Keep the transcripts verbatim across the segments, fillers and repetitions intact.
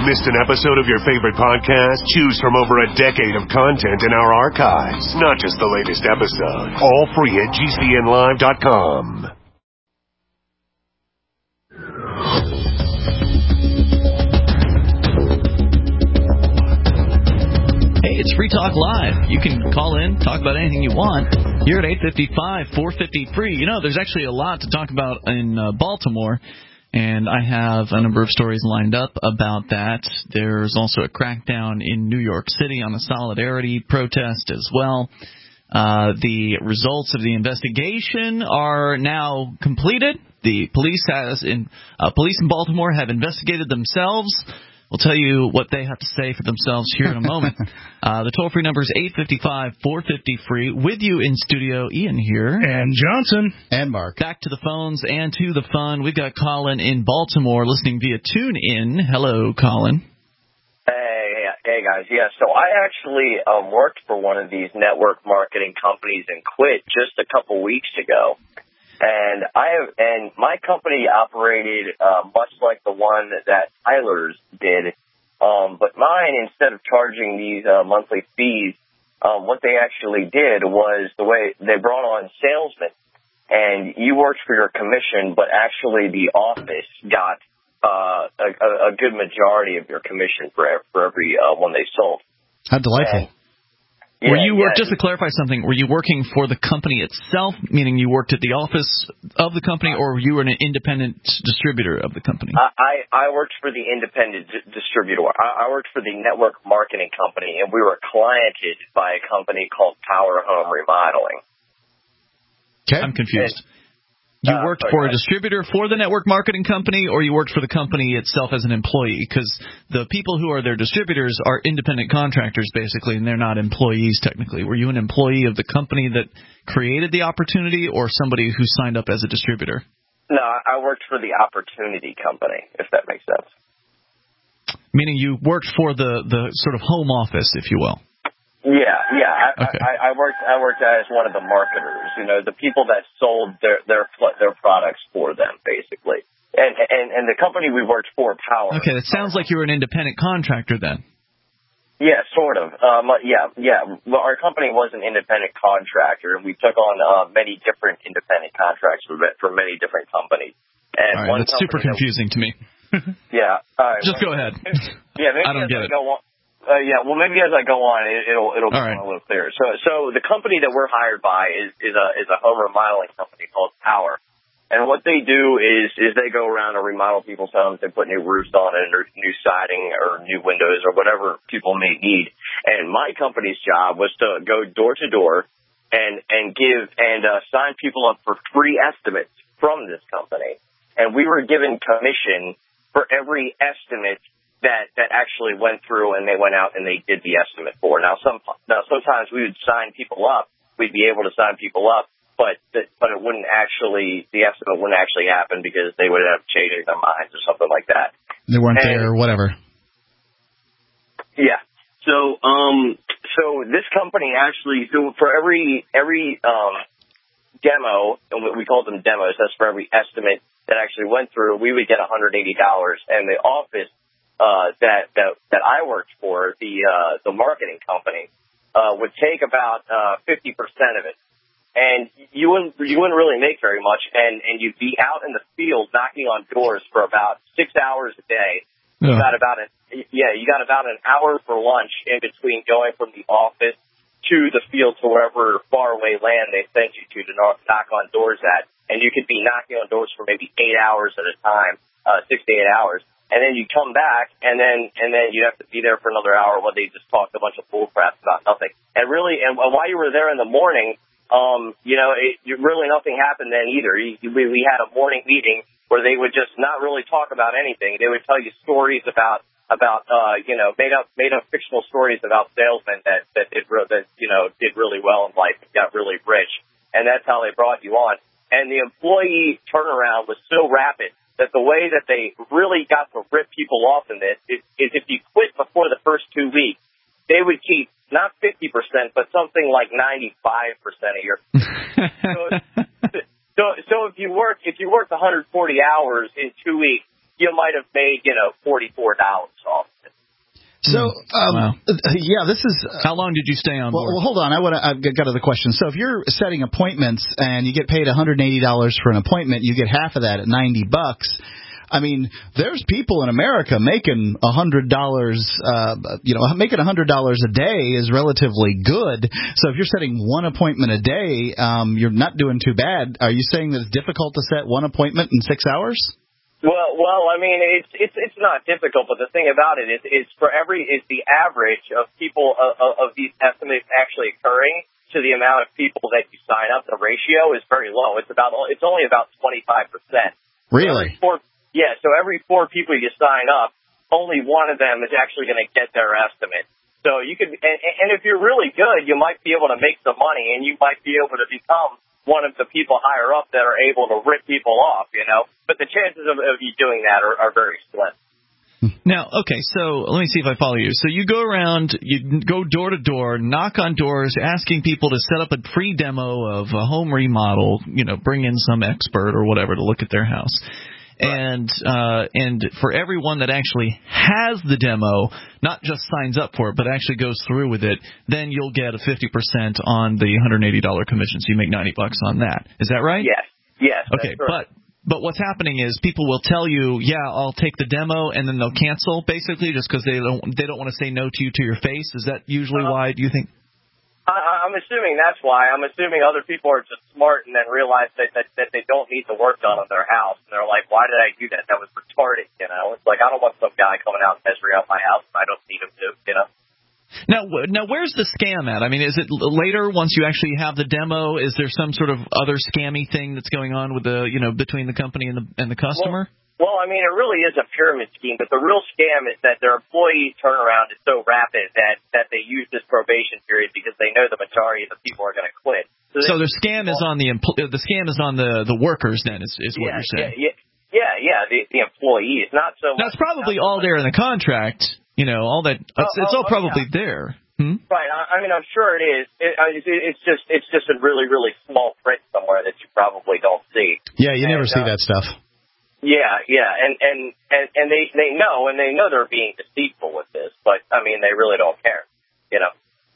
Missed an episode of your favorite podcast? Choose from over a decade of content in our archives. Not just the latest episode. All free at G C N live dot com. Hey, it's Free Talk Live. You can call in, talk about anything you want. You're at eight five five, four five zero, free. You know, there's actually a lot to talk about in uh, Baltimore, and I have a number of stories lined up about that. There's also a crackdown in New York City on the Solidarity protest as well. Uh, the results of the investigation are now completed. The police has in uh, police in Baltimore have investigated themselves. We'll tell you what they have to say for themselves here in a moment. Uh, the toll-free number is eight five five, four five zero, free. With you in studio, Ian here. And Johnson. And Mark. Back to the phones and to the fun. We've got Colin in Baltimore listening via TuneIn. Hello, Colin. Hey, hey guys. Yeah, so I actually um, worked for one of these network marketing companies and quit just a couple weeks ago. And I have, and my company operated uh, much like the one that Tyler's did, um, but mine, instead of charging these uh, monthly fees, um, what they actually did was the way they brought on salesmen, and you worked for your commission, but actually the office got uh, a, a good majority of your commission for for every uh, one they sold. How delightful. And, Yeah, were you work, yeah. just to clarify something, were you working for the company itself, meaning you worked at the office of the company, or you were an independent distributor of the company? I, I worked for the independent d- distributor. I, I worked for the network marketing company, and we were cliented by a company called Power Home Remodeling. Okay. I'm confused. And, you uh, worked sorry, for a guys. distributor for the network marketing company, or you worked for the company itself as an employee? Because the people who are their distributors are independent contractors, basically, and they're not employees, technically. Were you an employee of the company that created the opportunity, or somebody who signed up as a distributor? No, I worked for the opportunity company, if that makes sense. Meaning you worked for the, the sort of home office, if you will. Yeah, yeah. I, Okay. I, I worked. I worked as one of the marketers. You know, the people that sold their their their products for them, basically. And and and the company we worked for, Power. Okay, it sounds like you were an independent contractor then. Yeah, sort of. Um, yeah, yeah. Well, our company was an independent contractor, and we took on uh, many different independent contracts for for many different companies. And All right, one that's super company confusing to me. That, yeah. All right. Just go ahead. Yeah, maybe I don't as get I it. go on, uh, yeah, well, maybe as I go on, it, it'll it'll All become right. a little clearer. So, so the company that we're hired by is is a is a home remodeling company called Power, and what they do is is they go around and remodel people's homes. They put new roofs on it, or new siding, or new windows, or whatever people may need. And my company's job was to go door to door and and give and uh, sign people up for free estimates from this company, and we were given commission for every estimate that that actually went through and they went out and they did the estimate for. Now, some now sometimes we would sign people up. We'd be able to sign people up, but the, but it wouldn't actually the estimate wouldn't actually happen because they would end up changing their minds or something like that. They weren't And, there or whatever. Yeah. So um so this company actually so for every every um demo, and we call them demos, that's for every estimate that actually went through, we would get one hundred eighty dollars, and the office Uh, that, that that I worked for, the uh, the marketing company, uh, would take about uh, fifty percent of it, and you wouldn't you wouldn't really make very much, and, and you'd be out in the field knocking on doors for about six hours a day. You Yeah. got about an yeah, you got about an hour for lunch in between going from the office to the field to wherever faraway land they sent you to to knock on doors at, and you could be knocking on doors for maybe eight hours at a time, uh, six to eight hours. And then you come back, and then and then you have to be there for another hour while they just talk a bunch of bull crap about nothing. And really, and while you were there in the morning, um, you know, it, really nothing happened then either. You, we, we had a morning meeting where they would just not really talk about anything. They would tell you stories about about uh, you know made up made up fictional stories about salesmen that that did that you know did really well in life and got really rich, and that's how they brought you on. And the employee turnaround was so rapid that the way that they really got to rip people off in this is, is if you quit before the first two weeks, they would keep not fifty percent, but something like ninety-five percent of your. so, so, so if you work if you work one hundred forty hours in two weeks, you might have made, you know, forty-four dollars off it. So, um, wow. yeah, this is... Uh, How long did you stay on well, board? well, hold on. I want to. I've got other questions. So if you're setting appointments and you get paid one hundred eighty dollars for an appointment, you get half of that at ninety bucks. I mean, there's people in America making one hundred dollars, uh, you know, making one hundred dollars a day is relatively good. So if you're setting one appointment a day, um, you're not doing too bad. Are you saying that it's difficult to set one appointment in six hours? Well, well, I mean, it's it's it's not difficult, but the thing about it is, is for every is the average of people of, of these estimates actually occurring to the amount of people that you sign up. The ratio is very low. It's about it's only about twenty-five percent. Really? So Yeah, so every four people you sign up, only one of them is actually going to get their estimate. So you could, and, and if you're really good, you might be able to make some money, and you might be able to become one of the people higher up that are able to rip people off, you know. But the chances of, of you doing that are, are very slim. Now, okay, so let me see if I follow you. So you go around, you go door to door, knock on doors, asking people to set up a free demo of a home remodel, you know, bring in some expert or whatever to look at their house. And uh, and for everyone that actually has the demo, not just signs up for it, but actually goes through with it, then you'll get a fifty percent on the one hundred eighty dollars commission, so you make ninety bucks on that. Is that right? Yes. Yes. Okay, but but what's happening is people will tell you, yeah, I'll take the demo, and then they'll cancel basically just because they don't they don't want to say no to you to your face. Is that usually uh-huh. why? Do you think? I, I'm assuming that's why. I'm assuming other people are just smart and then realize that, that, that they don't need the work done on their house. And they're like, why did I do that? That was retarded, you know? It's like, I don't want some guy coming out and measuring out my house. I don't need him to, you know? Now, now, where's the scam at? I mean, is it later once you actually have the demo? Is there some sort of other scammy thing that's going on with the, you know, between the company and the and the customer? Well, Well, I mean, it really is a pyramid scheme, but the real scam is that their employee turnaround is so rapid that, that they use this probation period because they know the majority of the people are going to quit. So, so the scam is on the empl- the scam is on the, the workers then is, is what yeah, you're saying. Yeah, yeah, yeah, yeah the, the employees, not so much. That's probably all there in the contract, you know, all that. It's, oh, it's all oh, probably yeah. there. Hmm? Right. I, I mean, I'm sure it is. It, it's just it's just a really, really small print somewhere that you probably don't see. Yeah, you never and, see uh, that stuff. Yeah, yeah, and and and, and they, they know, and they know they're being deceitful with this, but, I mean, they really don't care, you know.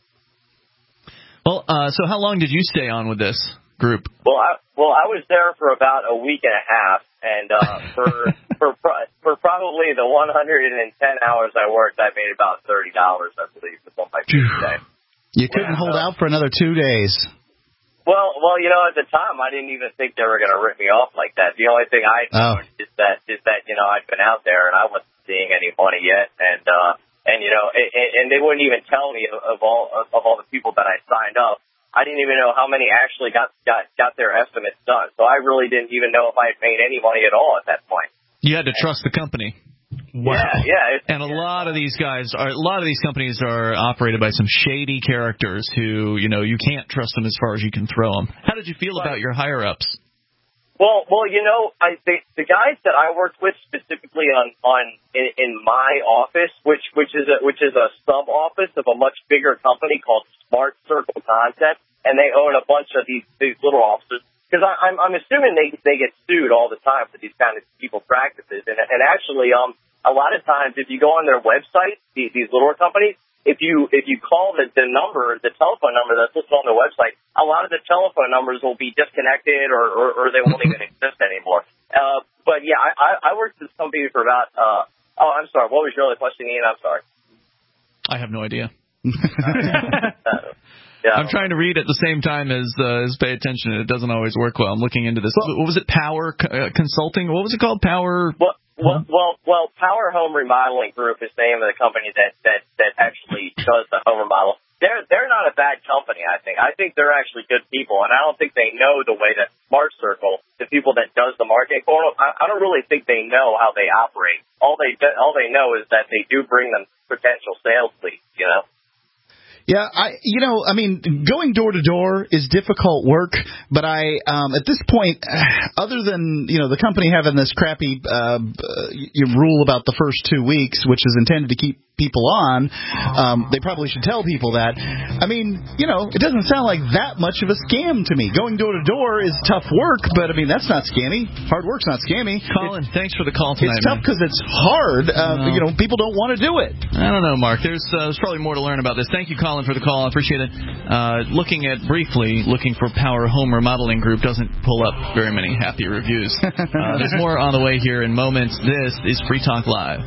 Well, uh, so how long did you stay on with this group? Well, I, well, I was there for about a week and a half, and uh, for for for probably the one hundred ten hours I worked, I made about thirty dollars, I believe, on my first day. You couldn't yeah, hold so. out for another two days. Well, well, you know, at the time, I didn't even think they were going to rip me off like that. The only thing I oh. knew is that, is that, you know, I'd been out there and I wasn't seeing any money yet, and uh, and you know, and, and they wouldn't even tell me of, of all of, of all the people that I signed up. I didn't even know how many actually got got got their estimates done. So I really didn't even know if I had made any money at all at that point. You had to trust the company. Wow. Yeah, yeah. It's, and a yeah. lot of these guys are a lot of these companies are operated by some shady characters who, you know, you can't trust them as far as you can throw them. How did you feel right. about your higher ups? Well, well, you know, I the, the guys that I worked with specifically on on in, in my office, which which is a which is a sub office of a much bigger company called Smart Circle Concept, and they own a bunch of these these little offices. Because I'm I'm assuming they they get sued all the time for these kind of people practices, and and actually um. A lot of times, if you go on their website, these, these littler companies, if you if you call the, the number, the telephone number that's listed on their website, a lot of the telephone numbers will be disconnected or, or, or they won't even exist anymore. Uh, but yeah, I, I worked with this company for about. Uh, oh, I'm sorry. What was your other question, Ian? I'm sorry. I have no idea. uh, yeah. I'm trying to read at the same time as uh, as pay attention. It doesn't always work well. I'm looking into this. Well, what was it? Power uh, Consulting? What was it called? Power. Well, Well, well, well, Power Home Remodeling Group is the name of the company that, that, that actually does the home remodel. They're they're not a bad company, I think. I think they're actually good people, and I don't think they know the way that Smart Circle, the people that does the marketing for them, I, I don't really think they know how they operate. All they all they know is that they do bring them potential sales leads, you know. Yeah, I, you know, I mean, going door to door is difficult work, but I, um, at this point, other than, you know, the company having this crappy, uh, rule about the first two weeks, which is intended to keep people on, um, they probably should tell people that. I mean, you know, it doesn't sound like that much of a scam to me. Going door to door is tough work, but I mean, that's not scammy. Hard work's not scammy. Colin, it, thanks for the call tonight. It's tough because it's hard. Uh, no. You know, people don't want to do it. I don't know, Mark. There's, uh, there's probably more to learn about this. Thank you, Colin, for the call. I appreciate it. Uh, looking at briefly, looking for Power Home Remodeling Group doesn't pull up very many happy reviews. Uh, there's more on the way here in moments. This is Free Talk Live.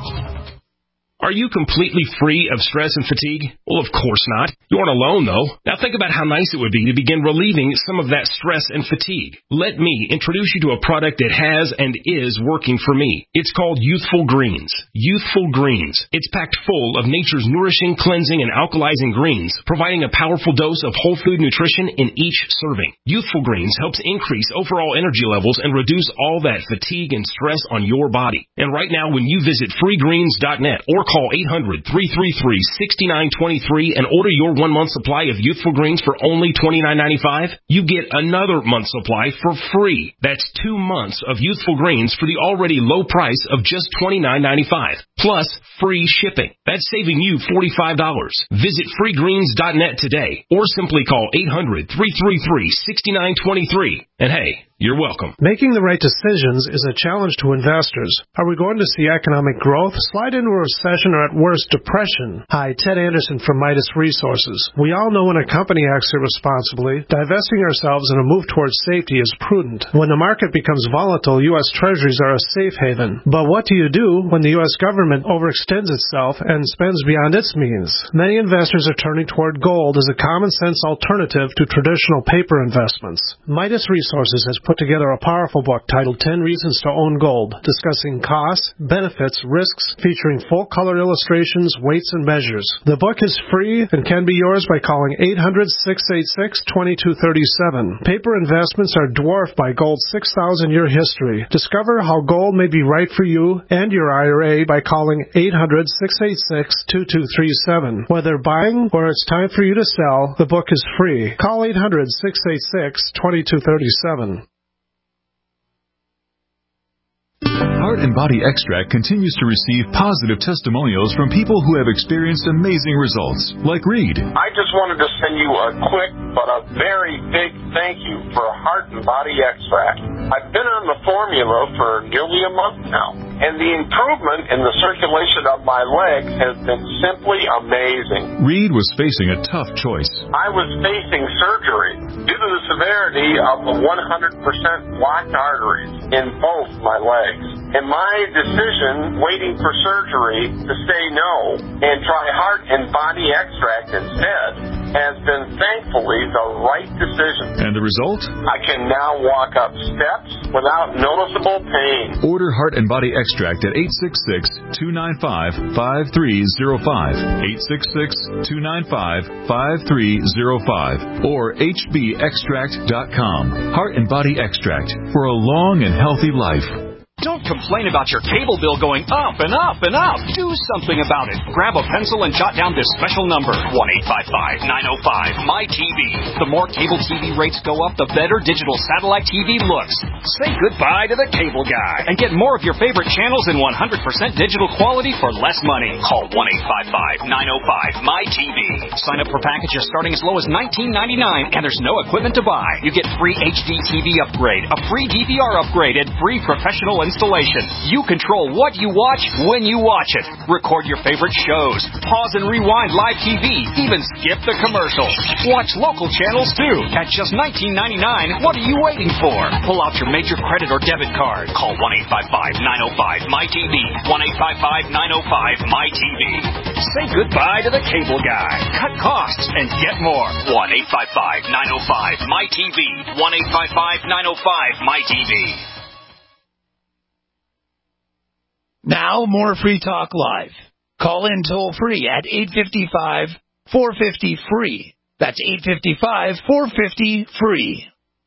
Are you completely free of stress and fatigue? Well, of course not. You aren't alone, though. Now think about how nice it would be to begin relieving some of that stress and fatigue. Let me introduce you to a product that has and is working for me. It's called Youthful Greens. Youthful Greens. It's packed full of nature's nourishing, cleansing, and alkalizing greens, providing a powerful dose of whole food nutrition in each serving. Youthful Greens helps increase overall energy levels and reduce all that fatigue and stress on your body. And right now, when you visit free greens dot net or call eight hundred, three three three, six nine two three and order your one-month supply of Youthful Greens for only twenty-nine ninety-five, you get another month's supply for free. That's two months of Youthful Greens for the already low price of just twenty-nine ninety-five, plus free shipping. That's saving you forty-five dollars. Visit free greens dot net today or simply call eight hundred, three three three, six nine two three. And hey, you're welcome. Making the right decisions is a challenge to investors. Are we going to see economic growth, slide into a recession, or at worst, depression? Hi, Ted Anderson from Midas Resources. We all know when a company acts irresponsibly, divesting ourselves in a move towards safety is prudent. When the market becomes volatile, U S Treasuries are a safe haven. But what do you do when the U S government overextends itself and spends beyond its means? Many investors are turning toward gold as a common-sense alternative to traditional paper investments. Midas Resources has put together a powerful book titled ten Reasons to Own Gold, discussing costs, benefits, risks, featuring full-color illustrations, weights, and measures. The book is free and can be yours by calling eight hundred, six eight six, two two three seven. Paper investments are dwarfed by gold's six thousand year history. Discover how gold may be right for you and your I R A by calling eight hundred, six eight six, two two three seven. Whether buying or it's time for you to sell, the book is free. Call eight hundred, six eight six, two two three seven. Heart and Body Extract continues to receive positive testimonials from people who have experienced amazing results, like Reed. I just wanted to send you a quick but a very big thank you for Heart and Body Extract. I've been on the formula for nearly a month now, and the improvement in the circulation of my legs has been simply amazing. Reed was facing a tough choice. I was facing surgery due to the severity of the one hundred percent blocked arteries in both my legs. And my decision, waiting for surgery, to say no and try Heart and Body Extract instead, has been thankfully the right decision. And the result? I can now walk up steps without noticeable pain. Order Heart and Body Extract at eight six six, two nine five, five three zero five, eight six six, two nine five, five three zero five, or H B extract dot com. Heart and Body Extract for a long and healthy life. Don't complain about your cable bill going up and up and up. Do something about it. Grab a pencil and jot down this special number, one eight five five, nine oh five, M Y T V. The more cable T V rates go up, the better digital satellite T V looks. Say goodbye to the cable guy and get more of your favorite channels in one hundred percent digital quality for less money. Call one eight five five, nine oh five, M Y T V. Sign up for packages starting as low as nineteen ninety-nine, and there's no equipment to buy. You get free H D T V upgrade, a free D V R upgrade, and free professional installation. You control what you watch when you watch it. Record your favorite shows. Pause and rewind live T V. Even skip the commercials. Watch local channels too. At just nineteen ninety-nine, what are you waiting for? Pull out your major credit or debit card. Call one eight five five, nine oh five, M Y T V. one eight five five, nine oh five, M Y T V. Say goodbye to the cable guy. Cut costs and get more. one eight five five, nine oh five, M Y T V. one eight five five, nine oh five, M Y T V. Now, more Free Talk Live. Call in toll free at eight five five, four five zero, free. That's eight five five, four five zero, free.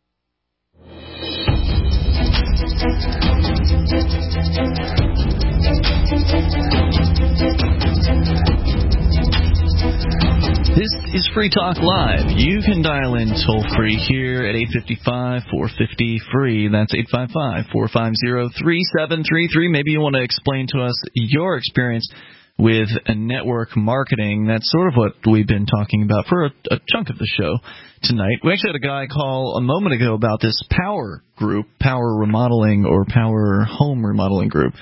This is Free Talk Live. You can dial in toll-free here at eight five five, four five zero, free. That's eight five five, four five zero, three seven three three. Maybe you want to explain to us your experience with a network marketing. That's sort of what we've been talking about for a, a chunk of the show tonight. We actually had a guy call a moment ago about this Power Group, Power Remodeling or Power Home Remodeling Group.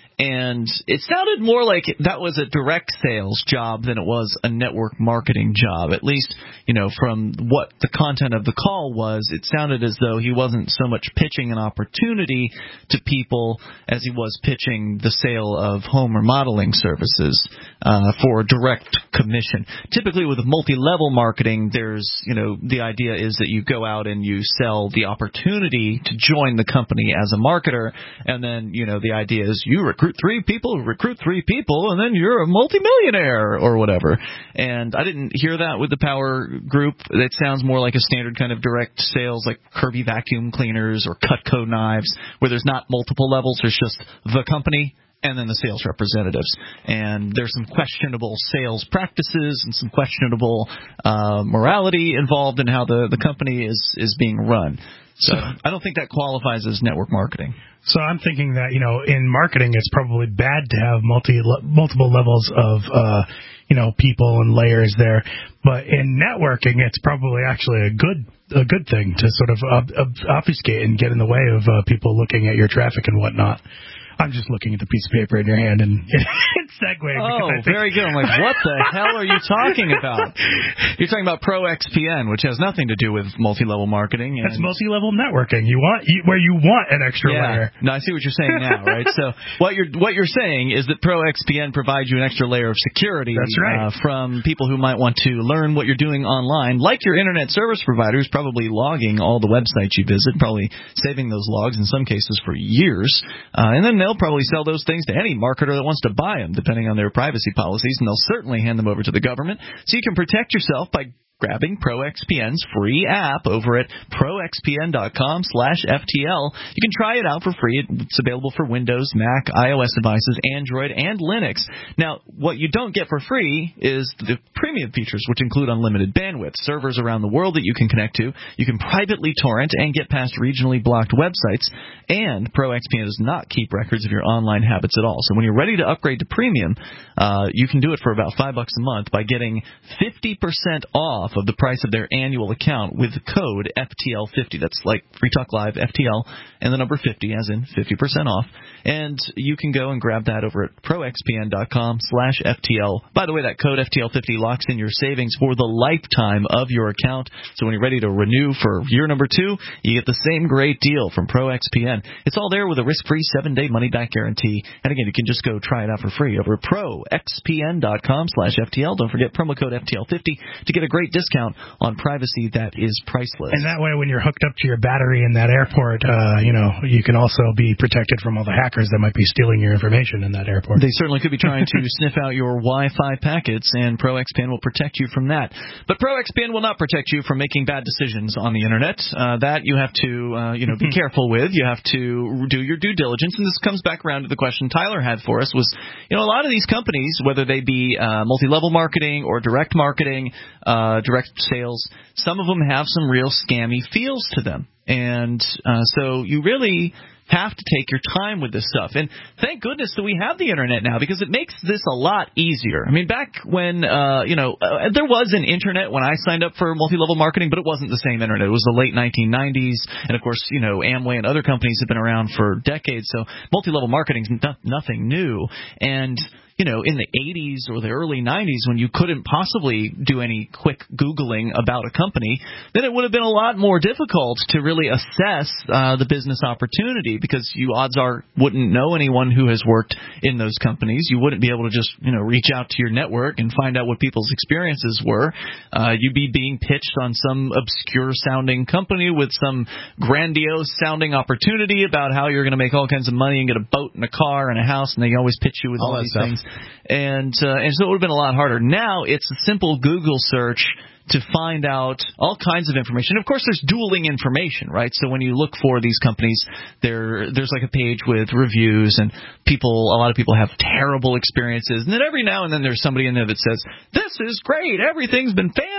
And it sounded more like that was a direct sales job than it was a network marketing job. At least, you know, from what the content of the call was, it sounded as though he wasn't so much pitching an opportunity to people as he was pitching the sale of home remodeling services uh, for a direct commission. Typically with multi-level marketing, there's, you know, the idea is that you go out and you sell the opportunity to join the company as a marketer, and then, you know, the idea is you recruit three people, recruit three people, and then you're a multimillionaire or whatever. And I didn't hear that with the Power Group. It sounds more like a standard kind of direct sales, like Kirby vacuum cleaners or Cutco knives, where there's not multiple levels. There's just the company and then the sales representatives. And there's some questionable sales practices and some questionable uh, morality involved in how the, the company is, is being run. So I don't think that qualifies as network marketing. So I'm thinking that, you know, in marketing, it's probably bad to have multi multiple levels of, uh, you know, people and layers there. But in networking, it's probably actually a good a good thing to sort of ob- ob- obfuscate and get in the way of uh, people looking at your traffic and whatnot. I'm just looking at the piece of paper in your hand and it's segueing. Oh, think, very good. I'm like, what the hell are you talking about? You're talking about Pro X P N, which has nothing to do with multi-level marketing. And That's multi-level networking. You want you, where you want an extra yeah. layer. No, I see what you're saying now, right? So what you're what you're saying is that Pro X P N provides you an extra layer of security. That's right. Uh, from people who might want to learn what you're doing online, like your internet service providers, probably logging all the websites you visit, probably saving those logs in some cases for years, uh, and then they'll probably sell those things to any marketer that wants to buy them, depending on their privacy policies, and they'll certainly hand them over to the government. So you can protect yourself by grabbing Pro X P N's free app over at pro x p n dot com slash F T L. You can try it out for free. It's available for Windows, Mac, iOS devices, Android, and Linux. Now, what you don't get for free is the premium features, which include unlimited bandwidth, servers around the world that you can connect to. You can privately torrent and get past regionally blocked websites, and Pro X P N does not keep records of your online habits at all. So when you're ready to upgrade to premium, uh, you can do it for about five bucks a month by getting fifty percent off of the price of their annual account with the code F T L fifty. That's like Free Talk Live, F T L, and the number fifty, as in fifty percent off. And you can go and grab that over at pro x p n dot com slash F T L. By the way, that code F T L fifty locks in your savings for the lifetime of your account. So when you're ready to renew for year number two, you get the same great deal from Pro X P N. It's all there with a risk-free seven-day money-back guarantee. And again, you can just go try it out for free over at pro x p n dot com slash F T L. Don't forget promo code F T L fifty to get a great discount on privacy that is priceless. And that way, when you're hooked up to your battery in that airport, uh, you know, you can also be protected from all the hackers that might be stealing your information in that airport. They certainly could be trying to sniff out your Wi-Fi packets, and Pro X P N will protect you from that. But Pro X P N will not protect you from making bad decisions on the internet. Uh, that you have to, uh, you know, be careful with. You have to do your due diligence. And this comes back around to the question Tyler had for us was, you know, a lot of these companies, whether they be uh, multi-level marketing or direct marketing, uh, direct sales, some of them have some real scammy feels to them. And uh, so you really have to take your time with this stuff. And thank goodness that we have the internet now, because it makes this a lot easier. I mean, back when, uh, you know, uh, there was an internet when I signed up for multi-level marketing, but it wasn't the same internet. It was the late nineteen nineties. And, of course, you know, Amway and other companies have been around for decades. So multi-level marketing is no- nothing new. And you know, in the eighties or the early nineties, when you couldn't possibly do any quick Googling about a company, then it would have been a lot more difficult to really assess uh, the business opportunity, because you, odds are, wouldn't know anyone who has worked in those companies. You wouldn't be able to just, you know, reach out to your network and find out what people's experiences were. Uh, you'd be being pitched on some obscure-sounding company with some grandiose-sounding opportunity about how you're going to make all kinds of money and get a boat and a car and a house, and they always pitch you with all, all these stuff. things. And uh, and so it would have been a lot harder. Now it's a simple Google search to find out all kinds of information. Of course, there's dueling information, right? So when you look for these companies, there there's like a page with reviews, and people, a lot of people have terrible experiences. And then every now and then there's somebody in there that says, this is great, everything's been fantastic.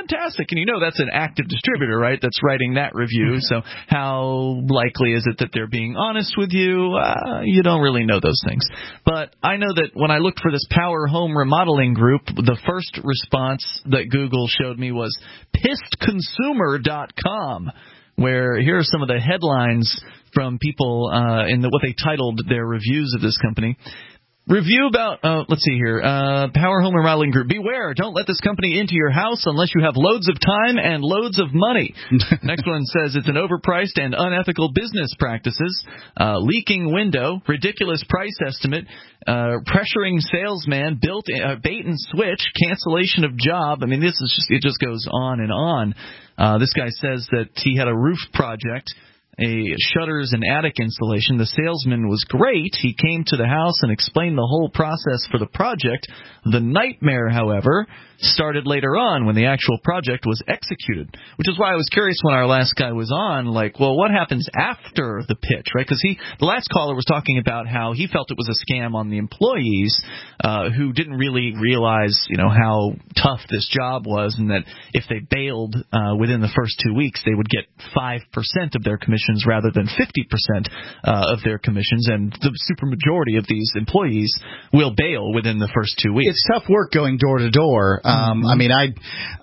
fantastic. And you know that's an active distributor, right, that's writing that review. So how likely is it that they're being honest with you? Uh, you don't really know those things. But I know that when I looked for this Power Home Remodeling Group, the first response that Google showed me was pissed consumer dot com, where here are some of the headlines from people uh, in the, what they titled their reviews of this company. Review about, uh, let's see here, uh, Power Home Remodeling Group. Beware, don't let this company into your house unless you have loads of time and loads of money. Next one says it's an overpriced and unethical business practices, uh, leaking window, ridiculous price estimate, uh, pressuring salesman, built uh, bait and switch, cancellation of job. I mean, this is just, it just goes on and on. Uh, this guy says that he had a roof project, a shutters and attic installation. The salesman was great. He came to the house and explained the whole process for the project. The nightmare, however, started later on when the actual project was executed, which is why I was curious when our last guy was on, like, well, what happens after the pitch, right? Because he, the last caller was talking about how he felt it was a scam on the employees uh, who didn't really realize, you know, how tough this job was, and that if they bailed uh, within the first two weeks, they would get five percent of their commissions rather than fifty percent uh, of their commissions, and the supermajority of these employees will bail within the first two weeks. It's tough work going door to door. Um, mm-hmm. I mean, I,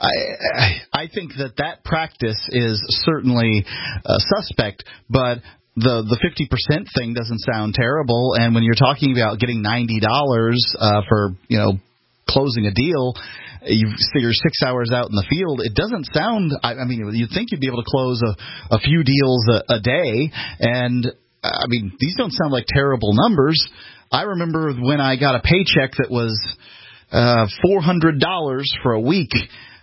I, I think that that practice is certainly uh, suspect, but the the fifty percent thing doesn't sound terrible. And when you're talking about getting ninety dollars uh, for, you know, closing a deal, you figure six hours out in the field, it doesn't sound, I, I mean, you'd think you'd be able to close a, a few deals a, a day, and I mean, these don't sound like terrible numbers. I remember when I got a paycheck that was uh, four hundred dollars for a week,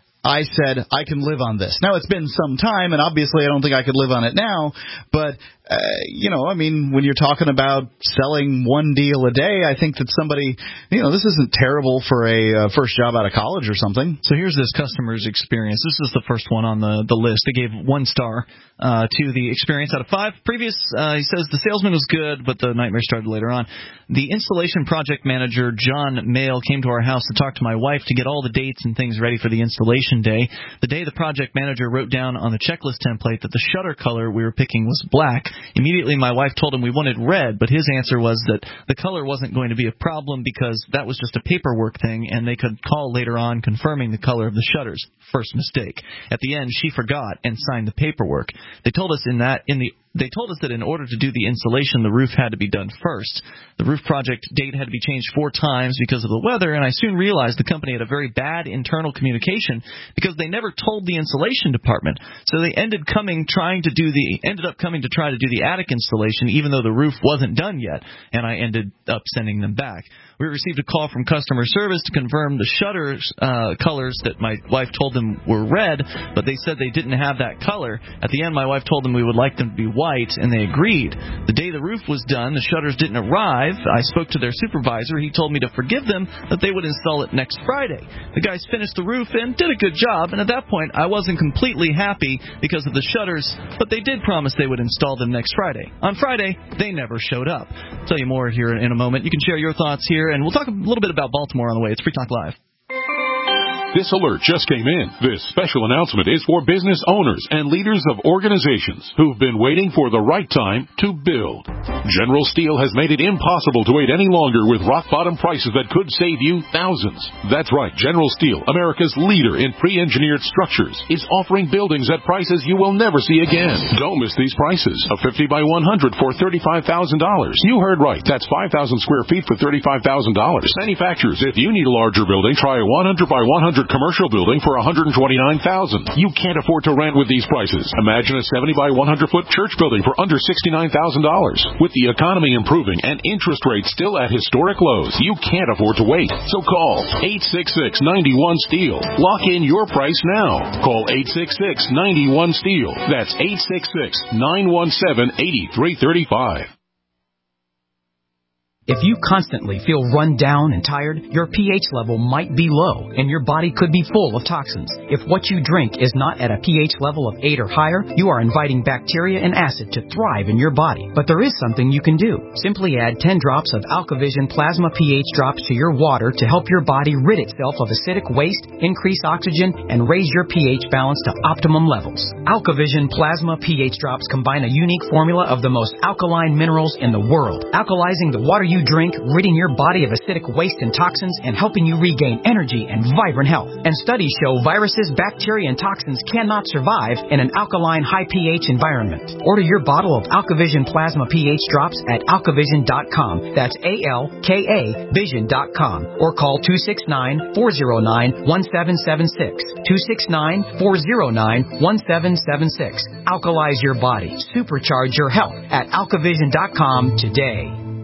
I said, I can live on this. Now, it's been some time, and obviously I don't think I could live on it now, but, uh, you know, I mean, when you're talking about selling one deal a day, I think that somebody, you know, this isn't terrible for a uh, first job out of college or something. So here's this customer's experience. This is the first one on the, the list. They gave one star uh, to the experience out of five. Previous, uh, he says the salesman was good, but the nightmare started later on. The installation project manager, John Mail, came to our house to talk to my wife to get all the dates and things ready for the installation day. The day the project manager wrote down on the checklist template that the shutter color we were picking was black. Immediately my wife told him we wanted red, but his answer was that the color wasn't going to be a problem because that was just a paperwork thing and they could call later on confirming the color of the shutters. First mistake. At the end, she forgot and signed the paperwork. They told us in that in the They told us that in order to do the installation, the roof had to be done first. The roof project date had to be changed four times because of the weather, and I soon realized the company had a very bad internal communication because they never told the installation department. So they ended coming trying to do the ended up coming to try to do the attic installation, even though the roof wasn't done yet, and I ended up sending them back. We received a call from customer service to confirm the shutters uh, colors that my wife told them were red, but they said they didn't have that color. At the end, my wife told them we would like them to be white, and they agreed. The day the roof was done, the shutters didn't arrive. I spoke to their supervisor. He told me to forgive them, that they would install it next Friday. The guys finished the roof and did a good job, and at that point, I wasn't completely happy because of the shutters, but they did promise they would install them next Friday. On Friday, they never showed up. I'll tell you more here in a moment. You can share your thoughts here, and we'll talk a little bit about Baltimore on the way. It's Free Talk Live. This alert just came in. This special announcement is for business owners and leaders of organizations who've been waiting for the right time to build. General Steel has made it impossible to wait any longer with rock-bottom prices that could save you thousands. That's right. General Steel, America's leader in pre-engineered structures, is offering buildings at prices you will never see again. Don't miss these prices. A fifty by one hundred for thirty-five thousand dollars. You heard right. That's five thousand square feet for thirty-five thousand dollars. Manufacturers, if you need a larger building, try a one hundred by one hundred commercial building for one hundred twenty-nine thousand dollars. You can't afford to rent with these prices. Imagine a seventy by one hundred foot church building for under sixty-nine thousand dollars. With the economy improving and interest rates still at historic lows, you can't afford to wait. So call eight six six, nine one, STEEL. Lock in your price now. Call eight six six, nine one, STEEL. That's eight six six, nine one seven, eight three three five. If you constantly feel run down and tired, your pH level might be low and your body could be full of toxins. If what you drink is not at a pH level of eight or higher, you are inviting bacteria and acid to thrive in your body. But there is something you can do. Simply add ten drops of AlkaVision Plasma pH drops to your water to help your body rid itself of acidic waste, increase oxygen, and raise your pH balance to optimum levels. AlkaVision Plasma pH drops combine a unique formula of the most alkaline minerals in the world, alkalizing the water you drink, ridding your body of acidic waste and toxins, and helping you regain energy and vibrant health. And studies show viruses, bacteria, and toxins cannot survive in an alkaline, high pH environment. Order your bottle of AlkaVision Plasma pH drops at alkavision dot com. That's A L K A vision dot com. Or call two six nine, four zero nine, one seven seven six. two six nine, four zero nine, one seven seven six. Alkalize your body. Supercharge your health at alkavision dot com today.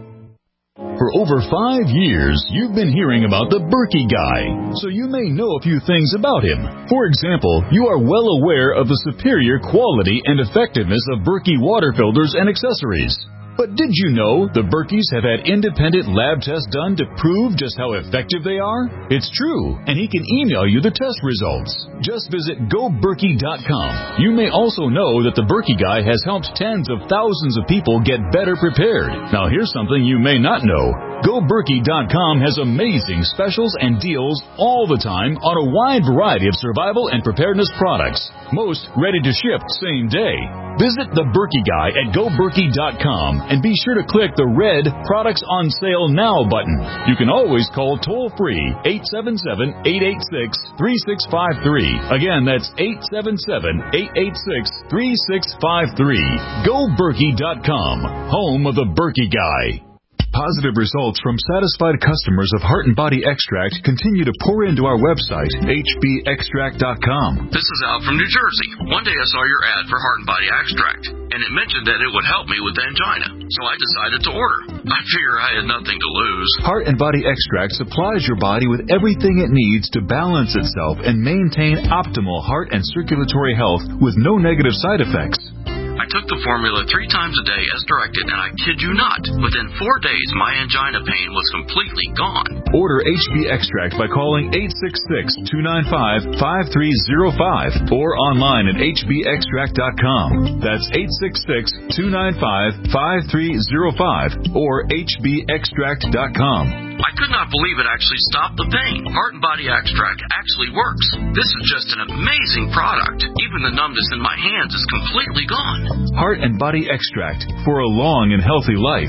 For over five years, you've been hearing about the Berkey Guy, so you may know a few things about him. For example, you are well aware of the superior quality and effectiveness of Berkey water filters and accessories. But did you know the Berkeys have had independent lab tests done to prove just how effective they are? It's true, and he can email you the test results. Just visit go berkey dot com. You may also know that the Berkey Guy has helped tens of thousands of people get better prepared. Now here's something you may not know. go berkey dot com has amazing specials and deals all the time on a wide variety of survival and preparedness products. Most ready to ship same day. Visit the Berkey Guy at go berkey dot com and be sure to click the red Products on Sale Now button. You can always call toll-free eight seven seven, eight eight six, three six five three. Again, that's eight seven seven, eight eight six, three six five three. go berkey dot com, home of the Berkey Guy. Positive results from satisfied customers of Heart and Body Extract continue to pour into our website, H B extract dot com. This is Al from New Jersey. One day I saw your ad for Heart and Body Extract, and it mentioned that it would help me with angina, so I decided to order. I figure I had nothing to lose. Heart and Body Extract supplies your body with everything it needs to balance itself and maintain optimal heart and circulatory health with no negative side effects. I took the formula three times a day as directed, and I kid you not, within four days my angina pain was completely gone. Order H B Extract by calling eight six six, two nine five, five three zero five or online at H B extract dot com. That's eight six six, two nine five, five three zero five or H B extract dot com. I could not believe it actually stopped the pain. Heart and Body Extract actually works. This is just an amazing product. Even the numbness in my hands is completely gone. Heart and Body Extract for a long and healthy life.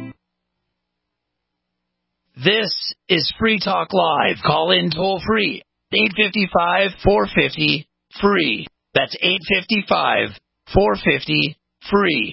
This is Free Talk Live. Call in toll free. eight five five, four five zero, free. That's eight five five, four five zero, free.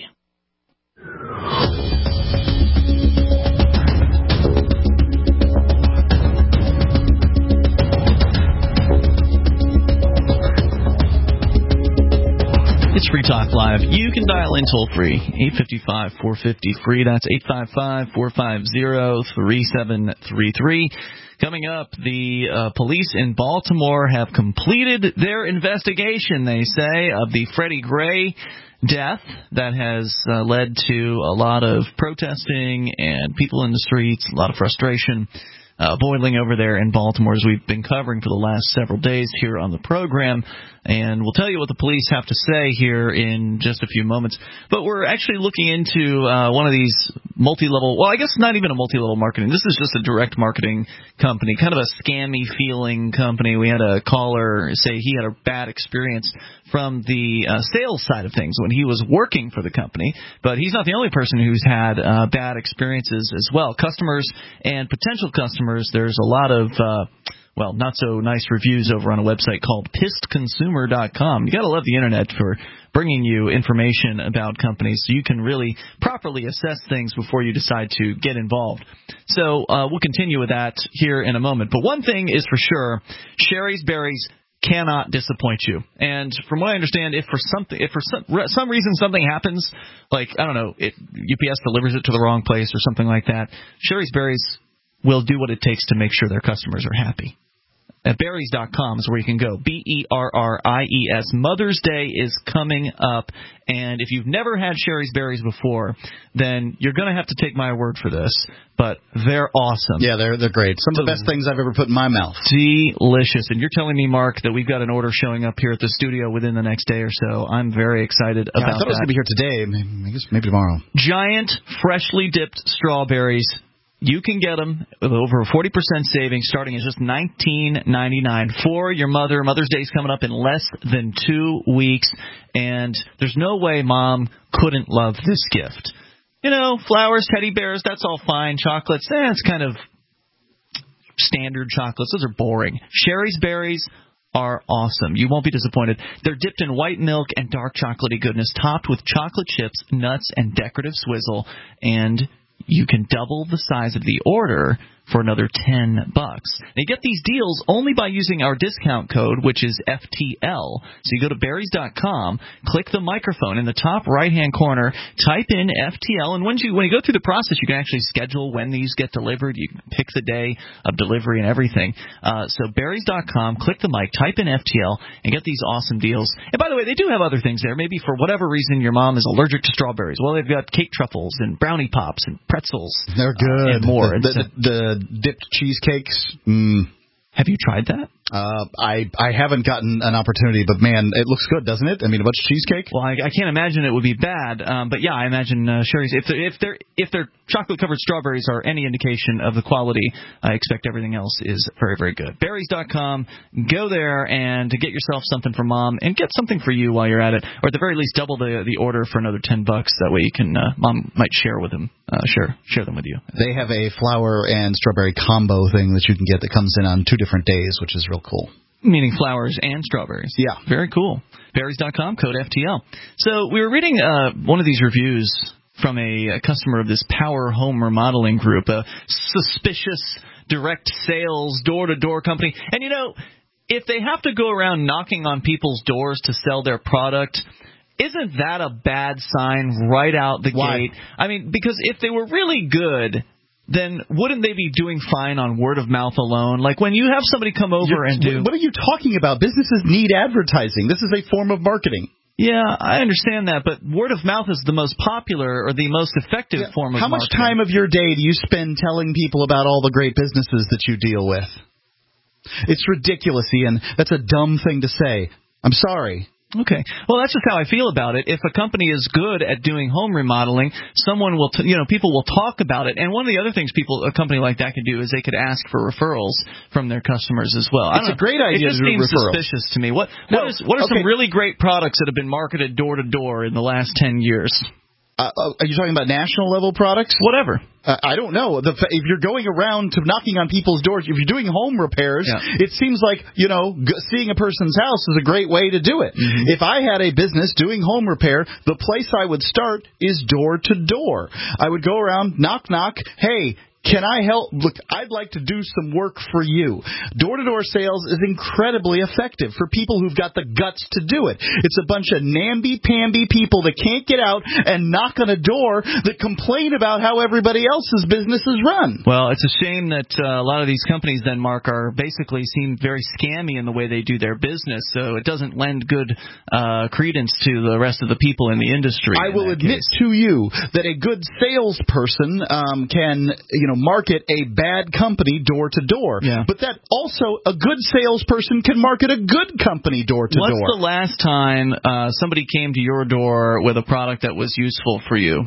It's Free Talk Live. You can dial in toll-free, eight five five, four five zero, free. That's eight five five, four five zero, three seven three three. Coming up, the uh, police in Baltimore have completed their investigation, they say, of the Freddie Gray death that has uh, led to a lot of protesting and people in the streets, a lot of frustration Uh, boiling over there in Baltimore, as we've been covering for the last several days here on the program. And we'll tell you what the police have to say here in just a few moments. But we're actually looking into uh, one of these multi-level, well, I guess not even a multi-level marketing. This is just a direct marketing company, kind of a scammy-feeling company. We had a caller say he had a bad experience from the uh, sales side of things when he was working for the company. But he's not the only person who's had uh, bad experiences as well. Customers and potential customers, there's a lot of uh, well, not so nice reviews over on a website called pissed consumer dot com. You got to love the internet for bringing you information about companies so you can really properly assess things before you decide to get involved. So uh, we'll continue with that here in a moment. But one thing is for sure, Sherry's Berries cannot disappoint you. And from what I understand, if for something, if for some, some reason something happens, like, I don't know, it, U P S delivers it to the wrong place or something like that, Sherry's Berries will do what it takes to make sure their customers are happy. at berries dot com is where you can go. B E R R I E S. Mother's Day is coming up, and if you've never had Sherry's Berries before, then you're going to have to take my word for this, but they're awesome. Yeah, they're they're great. Some of the best things I've ever put in my mouth. Delicious. And you're telling me, Mark, that we've got an order showing up here at the studio within the next day or so. I'm very excited yeah, about that. I thought it was going to be here today. Maybe, I guess maybe tomorrow. Giant, freshly dipped strawberries. You can get them with over a forty percent savings starting at just nineteen ninety-nine for your mother. Mother's Day is coming up in less than two weeks, and there's no way Mom couldn't love this gift. You know, flowers, teddy bears, that's all fine. Chocolates, eh, it's kind of standard chocolates. Those are boring. Sherry's Berries are awesome. You won't be disappointed. They're dipped in white milk and dark chocolatey goodness, topped with chocolate chips, nuts, and decorative swizzle, and you can double the size of the order for another ten bucks. Now, you get these deals only by using our discount code, which is F T L. So you go to berries dot com, click the microphone in the top right-hand corner, type in F T L, and when you when you go through the process, you can actually schedule when these get delivered. You can pick the day of delivery and everything. Uh, so berries dot com, click the mic, type in F T L, and get these awesome deals. And by the way, they do have other things there. Maybe for whatever reason your mom is allergic to strawberries. Well, they've got cake truffles and brownie pops and pretzels. They're good. Uh, and more. The, the, the, the dipped cheesecakes. Mm. Have you tried that? Uh, I I haven't gotten an opportunity, but man, it looks good, doesn't it? I mean, a bunch of cheesecake. Well, I, I can't imagine it would be bad, um, but yeah, I imagine uh, Sherry's. If they're, if they're if they're chocolate covered strawberries are any indication of the quality, I expect everything else is very very good. berries dot com, go there and to get yourself something for Mom and get something for you while you're at it, or at the very least double the the order for another ten bucks. That way you can uh, Mom might share with them, uh, share share them with you. They have a flower and strawberry combo thing that you can get that comes in on two different days, which is real cool. Meaning flowers and strawberries. Yeah. Very cool. berries dot com, code F T L. So we were reading uh, one of these reviews from a, a customer of this Power Home Remodeling Group, a suspicious direct sales, door-to-door company. And, you know, if they have to go around knocking on people's doors to sell their product, isn't that a bad sign right out the Why? gate? I mean, because if they were really good, then wouldn't they be doing fine on word of mouth alone? Like when you have somebody come over You're, and do... What are you talking about? Businesses need advertising. This is a form of marketing. Yeah, I understand that, but word of mouth is the most popular or the most effective Yeah. form of How much marketing. time of your day do you spend telling people about all the great businesses that you deal with? It's ridiculous, Ian. That's a dumb thing to say. I'm sorry. Okay. Well, that's just how I feel about it. If a company is good at doing home remodeling, someone will, t- you know, people will talk about it. And one of the other things people, a company like that could do is they could ask for referrals from their customers as well. I It's don't a great know. idea It just to do seems referrals. suspicious to me. What, No, what is, what are okay. some really great products that have been marketed door to door in the last ten years? Uh, are you talking about national level products? Whatever. Uh, I don't know. The, if you're going around to knocking on people's doors, if you're doing home repairs, Yeah. it seems like, you know, g- seeing a person's house is a great way to do it. Mm-hmm. If I had a business doing home repair, the place I would start is door to door. I would go around, knock, knock, hey, can I help? Look, I'd like to do some work for you. Door-to-door sales is incredibly effective for people who've got the guts to do it. It's a bunch of namby-pamby people that can't get out and knock on a door that complain about how everybody else's business is run. Well, it's a shame that uh, a lot of these companies then, Mark, are basically seem very scammy in the way they do their business, so it doesn't lend good uh, credence to the rest of the people in the industry. I will admit case. to you that a good salesperson um, can, you know, market a bad company door to door. Yeah. But that also a good salesperson can market a good company door to door. What's the last time uh, somebody came to your door with a product that was useful for you?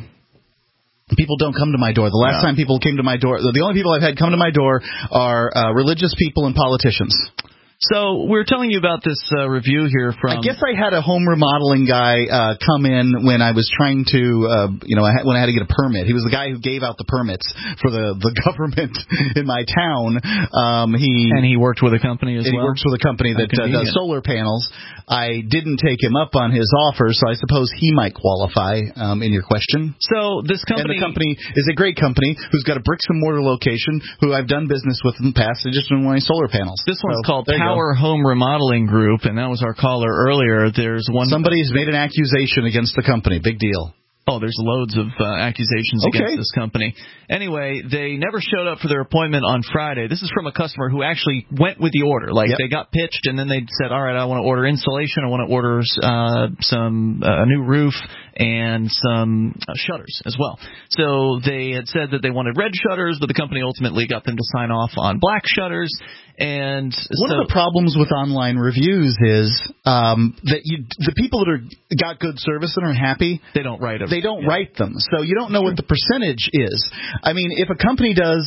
People don't come to my door. The last Yeah. time people came to my door, the only people I've had come to my door are uh, religious people and politicians. So we were telling you about this uh, review here from... I guess I had a home remodeling guy uh, come in when I was trying to, uh, you know, I had, when I had to get a permit. He was the guy who gave out the permits for the, the government in my town. Um, he And he worked with a company as and well? he works with a company that uh, does solar panels. I didn't take him up on his offer, so I suppose he might qualify um, in your question. So this company... And the company is a great company who's got a bricks and mortar location, who I've done business with in the past. They just don't want any solar panels. This one's So, called there you go. Power Home Remodeling Group, and that was our caller earlier. There's one. Somebody's made an accusation against the company. Big deal. Oh, there's loads of uh, accusations Okay. against this company. Anyway, they never showed up for their appointment on Friday. This is from a customer who actually went with the order. Like, Yep. they got pitched, and then they said, all right, I want to order insulation, I want to order uh, some uh, a new roof, and some uh, shutters as well. So they had said that they wanted red shutters, but the company ultimately got them to sign off on black shutters. And one so, of the problems with online reviews is um, that you, the people that are got good service and are happy, they don't write them. They don't yeah. write them, so you don't know what the percentage is. I mean, if a company does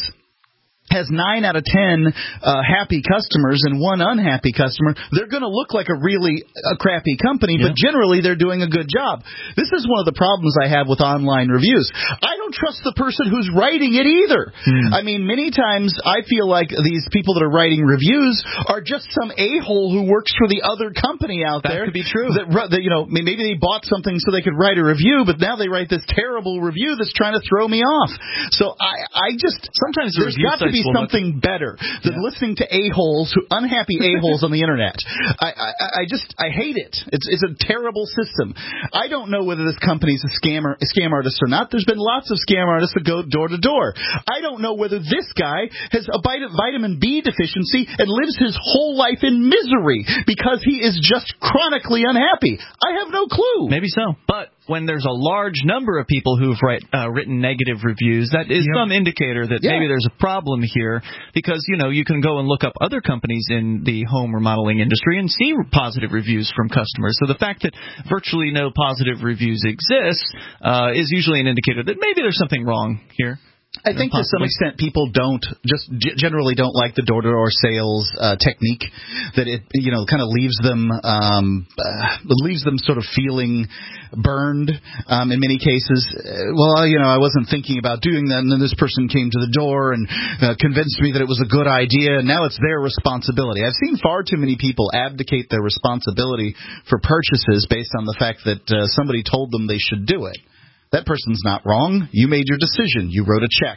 has nine out of ten uh, happy customers and one unhappy customer, they're going to look like a really a crappy company, yeah. but generally they're doing a good job. This is one of the problems I have with online reviews. I don't trust the person who's writing it either. Hmm. I mean, many times I feel like these people that are writing reviews are just some a-hole who works for the other company out that there. That could be true. That, that, you know, maybe they bought something so they could write a review, but now they write this terrible review that's trying to throw me off. So I, I just sometimes the there's got to be something better than yeah. listening to a-holes, who, unhappy a-holes on the internet. I, I, I just, I hate it. It's, it's a terrible system. I don't know whether this company's a scammer, a scam artist or not. There's been lots of scam artists that go door to door. I don't know whether this guy has a vitamin B deficiency and lives his whole life in misery because he is just chronically unhappy. I have no clue. Maybe so. But when there's a large number of people who've write, uh, written negative reviews, that is yep. some indicator that yeah. maybe there's a problem here, because, you know, you can go and look up other companies in the home remodeling industry and see positive reviews from customers. So the fact that virtually no positive reviews exist uh, is usually an indicator that maybe there's something wrong here. I think to some extent people don't just generally don't like the door-to-door sales uh, technique, that it you know kind of leaves them um, uh, leaves them sort of feeling burned um, in many cases. Uh, well, you know, I wasn't thinking about doing that, and then this person came to the door and uh, convinced me that it was a good idea, and now it's their responsibility. I've seen far too many people abdicate their responsibility for purchases based on the fact that uh, somebody told them they should do it. That person's not wrong. You made your decision. You wrote a check.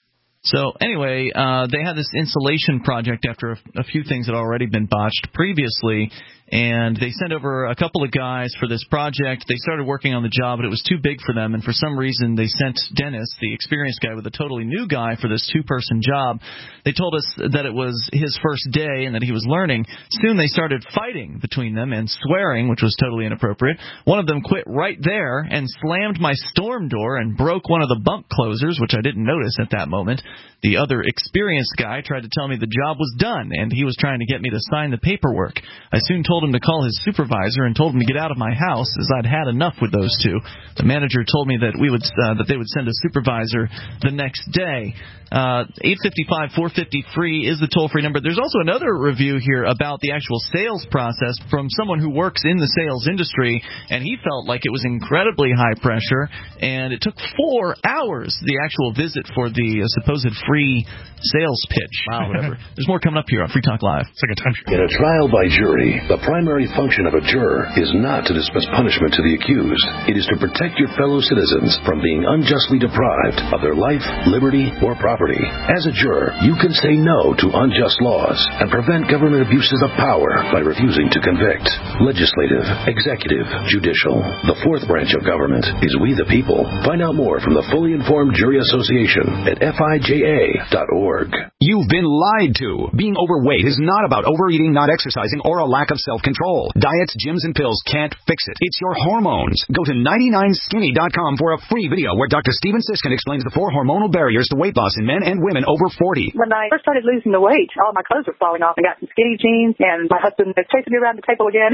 So anyway, uh, they had this insulation project after a, a few things had already been botched previously, and they sent over a couple of guys for this project. They started working on the job, but it was too big for them, and for some reason they sent Dennis, the experienced guy, with a totally new guy for this two-person job. They told us that it was his first day and that he was learning. Soon they started fighting between them and swearing, which was totally inappropriate. One of them quit right there and slammed my storm door and broke one of the bump closers, which I didn't notice at that moment. The other experienced guy tried to tell me the job was done, and he was trying to get me to sign the paperwork. I soon told him to call his supervisor and told him to get out of my house, as I'd had enough with those two. The manager told me that we would uh, that they would send a supervisor the next day. Uh, eight five five, four five zero, free is the toll-free number. There's also another review here about the actual sales process from someone who works in the sales industry, and he felt like it was incredibly high pressure, and it took four hours, the actual visit for the uh, supposed free sales pitch. Wow, whatever. There's more coming up here on Free Talk Live. It's like a time. In a trial by jury, the primary function of a juror is not to dispense punishment to the accused. It is to protect your fellow citizens from being unjustly deprived of their life, liberty, or property. As a juror, you can say no to unjust laws and prevent government abuses of power by refusing to convict. Legislative, executive, judicial. The fourth branch of government is we the people. Find out more from the Fully Informed Jury Association at F I J A dot org. You've been lied to. Being overweight is not about overeating, not exercising, or a lack of self-control. Diets, gyms, and pills can't fix it. It's your hormones. Go to ninety-nine skinny dot com for a free video where Doctor Steven Siskin explains the four hormonal barriers to weight loss in men and women over forty. When I first started losing the weight, all my clothes were falling off. I got some skinny jeans, and my husband is chasing me around the table again.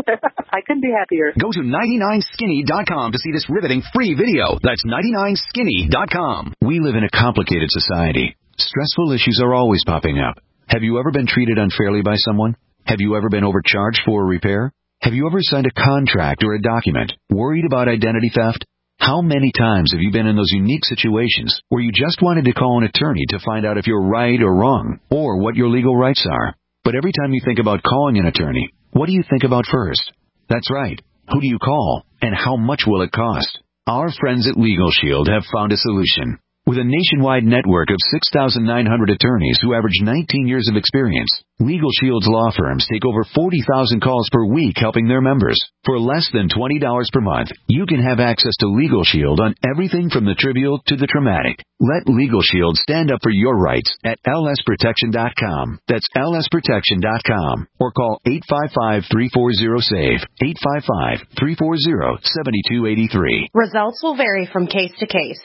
I couldn't be happier. Go to ninety-nine skinny dot com to see this riveting free video. That's ninety-nine skinny dot com. We live in a complicated society. Stressful issues are always popping up. Have you ever been treated unfairly by someone? Have you ever been overcharged for a repair? Have you ever signed a contract or a document worried about identity theft? How many times have you been in those unique situations where you just wanted to call an attorney to find out if you're right or wrong, or what your legal rights are? But every time you think about calling an attorney, what do you think about first? That's right. Who do you call, and how much will it cost? Our friends at Legal Shield have found a solution. With a nationwide network of six thousand nine hundred attorneys who average nineteen years of experience, Legal Shield's law firms take over forty thousand calls per week helping their members. For less than twenty dollars per month, you can have access to Legal Shield on everything from the trivial to the traumatic. Let Legal Shield stand up for your rights at L S protection dot com. That's L S protection dot com. Or call eight five five, three four zero, S A V E, eight five five, three four zero, seven two eight three. Results will vary from case to case.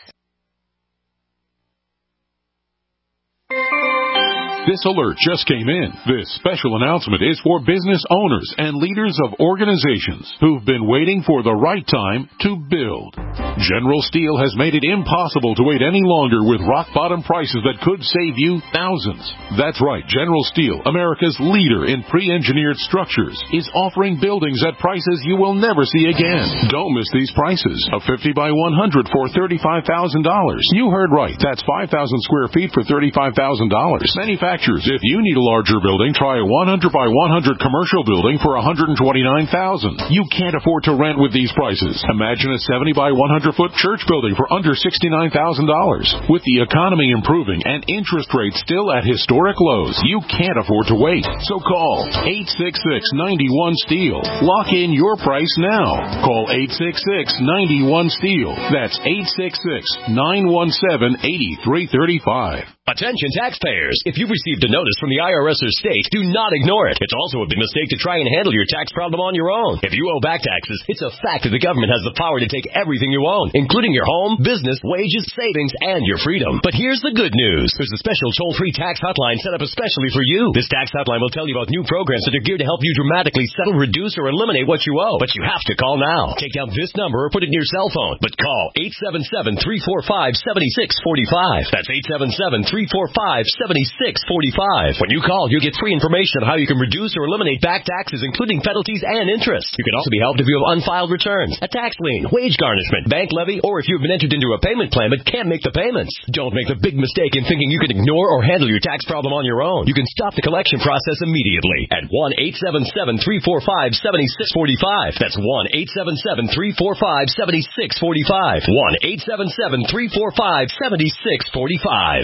This alert just came in. This special announcement is for business owners and leaders of organizations who've been waiting for the right time to build. General Steel has made it impossible to wait any longer with rock-bottom prices that could save you thousands. That's right, General Steel, America's leader in pre-engineered structures, is offering buildings at prices you will never see again. Don't miss these prices. A fifty by one hundred for thirty-five thousand dollars. You heard right. That's five thousand square feet for thirty-five thousand dollars. Manufactured. If you need a larger building, try a one hundred by one hundred commercial building for one hundred twenty-nine thousand dollars. You can't afford to rent with these prices. Imagine a seventy by one hundred foot church building for under sixty-nine thousand dollars. With the economy improving and interest rates still at historic lows, you can't afford to wait. So call eight six six, nine one, STEEL. Lock in your price now. Call eight six six, nine one, STEEL. That's eight six six, nine one seven, eight three three five. Attention taxpayers. If you've received a notice from the I R S or state, do not ignore it. It's also a big mistake to try and handle your tax problem on your own. If you owe back taxes, it's a fact that the government has the power to take everything you own, including your home, business, wages, savings, and your freedom. But here's the good news. There's a special toll-free tax hotline set up especially for you. This tax hotline will tell you about new programs that are geared to help you dramatically settle, reduce, or eliminate what you owe. But you have to call now. Take down this number or put it in your cell phone. But call eight seven seven, three four five, seven six four five. That's eight seven seven, three four five, seven six four five. When you call, you'll get free information on how you can reduce or eliminate back taxes, including penalties and interest. You can also be helped if you have unfiled returns, a tax lien, wage garnishment, bank levy, or if you've been entered into a payment plan but can't make the payments. Don't make the big mistake in thinking you can ignore or handle your tax problem on your own. You can stop the collection process immediately at one eight seven seven, three four five, seven six four five. That's one eight seven seven, three four five, seven six four five. one eight seven seven, three four five, seven six four five.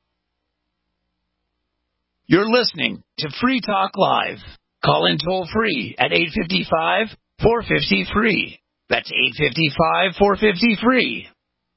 You're listening to Free Talk Live. Call in toll free at eight five five, four five zero, free. That's eight five five, four five zero, free.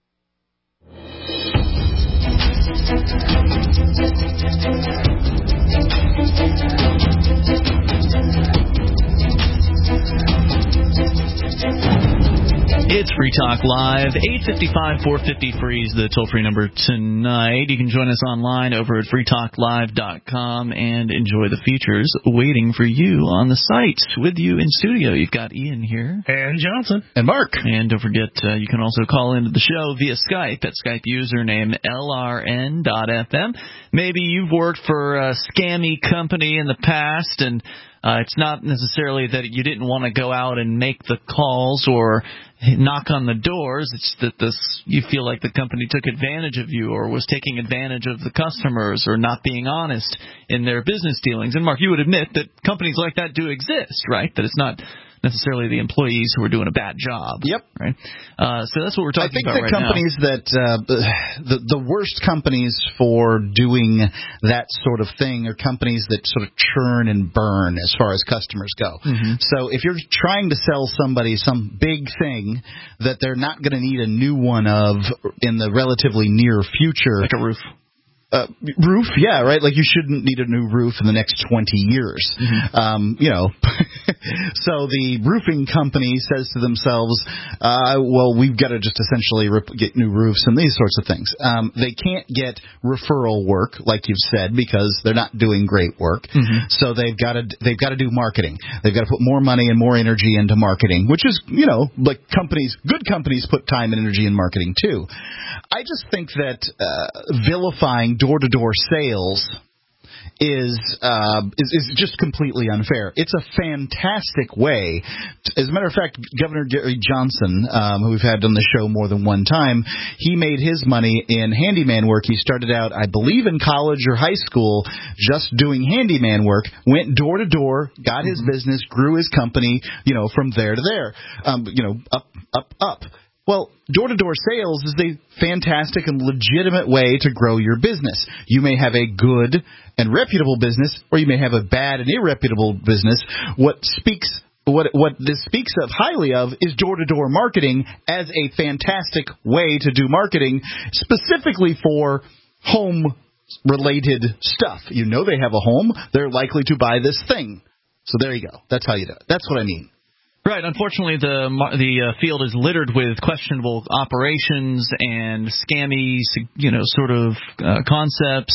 It's Free Talk Live. eight five five, four five zero, free is the toll-free number tonight. You can join us online over at free talk live dot com and enjoy the features waiting for you on the site. With you in studio, you've got Ian here. And Johnson. And Mark. And don't forget, uh, you can also call into the show via Skype at Skype username L R N dot F M. Maybe you've worked for a scammy company in the past, and Uh, it's not necessarily that you didn't want to go out and make the calls or knock on the doors. It's that this you feel like the company took advantage of you or was taking advantage of the customers or not being honest in their business dealings. And, Mark, you would admit that companies like that do exist, right? That it's not necessarily the employees who are doing a bad job. Yep. Right. Uh, so that's what we're talking about right now. I think the companies now. that uh, the the worst companies for doing that sort of thing are companies that sort of churn and burn as far as customers go. Mm-hmm. So if you're trying to sell somebody some big thing that they're not going to need a new one of in the relatively near future, like a roof. Uh, roof, yeah, right. Like you shouldn't need a new roof in the next twenty years. Mm-hmm. Um, you know, so the roofing company says to themselves, uh, "Well, we've got to just essentially rip, get new roofs and these sorts of things." Um, they can't get referral work, like you've said, because they're not doing great work. Mm-hmm. So they've got to they've got to do marketing. They've got to put more money and more energy into marketing, which is, you know, like companies, good companies put time and energy in marketing too. I just think that uh, vilifying door-to-door sales is, uh, is is just completely unfair. It's a fantastic way. To, as a matter of fact, Governor Gary Johnson, um, who we've had on the show more than one time, he made his money in handyman work. He started out, I believe, in college or high school just doing handyman work, went door-to-door, got his mm-hmm. business, grew his company, you know, from there to there, um, you know, up, up, up. Well, door-to-door sales is a fantastic and legitimate way to grow your business. You may have a good and reputable business, or you may have a bad and irreputable business. What speaks what what this speaks of highly of is door-to-door marketing as a fantastic way to do marketing, specifically for home-related stuff. You know they have a home; they're likely to buy this thing. So there you go. That's how you do it. That's what I mean. Right. Unfortunately, the the uh, field is littered with questionable operations and scammy, you know, sort of uh, concepts.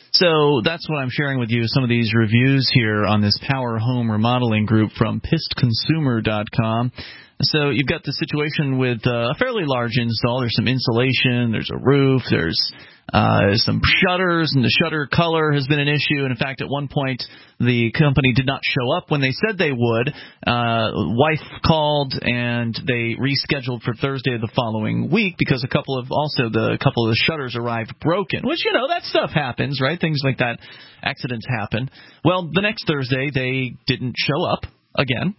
So that's what I'm sharing with you, some of these reviews here on this Power Home Remodeling Group from pissed consumer dot com. So you've got the situation with uh, a fairly large install. There's some insulation, there's a roof, there's uh, some shutters, and the shutter color has been an issue. And in fact, at one point, the company did not show up when they said they would. Uh, wife called, and they rescheduled for Thursday of the following week because a couple of also the couple of the shutters arrived broken. Which, you know, that stuff happens, right? Things like that, accidents happen. Well, the next Thursday they didn't show up again.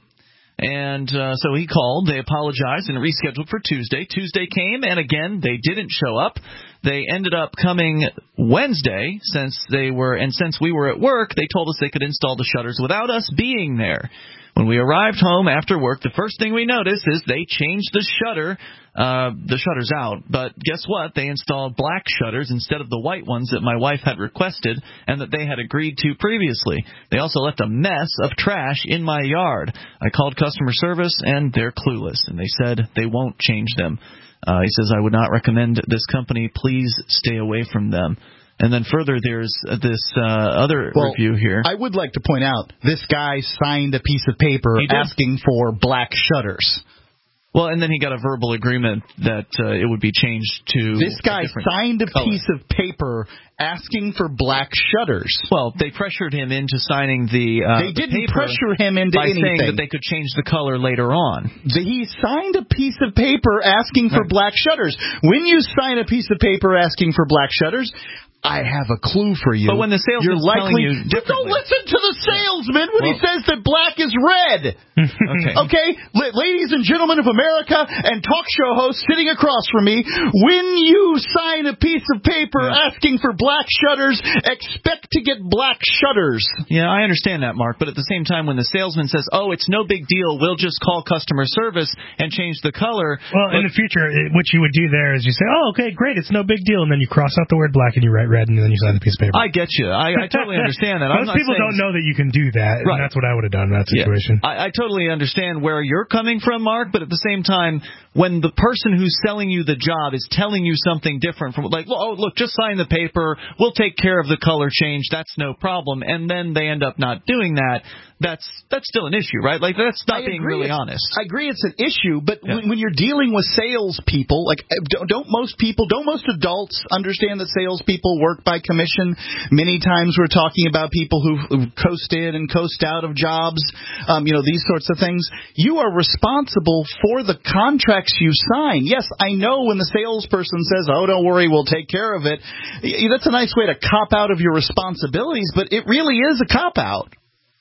And uh, so he called, they apologized, and rescheduled for Tuesday. Tuesday came, and again, they didn't show up. They ended up coming Wednesday, since they were, and since we were at work, they told us they could install the shutters without us being there. When we arrived home after work, the first thing we noticed is they changed the shutter, uh, the shutters out. But guess what? They installed black shutters instead of the white ones that my wife had requested and that they had agreed to previously. They also left a mess of trash in my yard. I called customer service, and they're clueless, and they said they won't change them. Uh, he says, I would not recommend this company. Please stay away from them. And then further, there's this uh, other well, review here. I would like to point out, this guy signed a piece of paper asking for black shutters. Well, and then he got a verbal agreement that uh, it would be changed to This guy a signed a color. piece of paper asking for black shutters. Well, they pressured him into signing the uh, They didn't the paper pressure him into by anything. saying that they could change the color later on. He signed a piece of paper asking for Right. black shutters. When you sign a piece of paper asking for black shutters, I have a clue for you. But when the salesman's You're likely, telling you but don't differently. listen to the salesman when Well, he says that black is red. Okay. Okay, L- ladies and gentlemen of America and talk show hosts sitting across from me, when you sign a piece of paper Yeah. asking for black shutters, expect to get black shutters. Yeah, I understand that, Mark. But at the same time, when the salesman says, oh, it's no big deal, we'll just call customer service and change the color. Well, in the future, it- what you would do there is you say, oh, okay, great, it's no big deal, and then you cross out the word black and you write red, and then you sign the piece of paper. I get you. I, I totally understand that. I'm Most not people saying- don't know that you can do that, Right. and that's what I would have done in that Yeah. situation. I, I totally understand where you're coming from, Mark, but at the same time, when the person who's selling you the job is telling you something different from, like, well, oh, look, just sign the paper, we'll take care of the color change, that's no problem, and then they end up not doing that, that's that's still an issue, right? Like, that's not I being agree really it's- honest. I agree it's an issue, but Yeah. when, when you're dealing with salespeople, like uh, don't, don't most people, don't most adults understand that salespeople work by commission? Many times we're talking about people who who coast in and coast out of jobs, um, you know, these sorts of things. You are responsible for the contracts you sign. Yes, I know when the salesperson says, oh, don't worry, we'll take care of it. y- That's a nice way to cop out of your responsibilities, but it really is a cop out.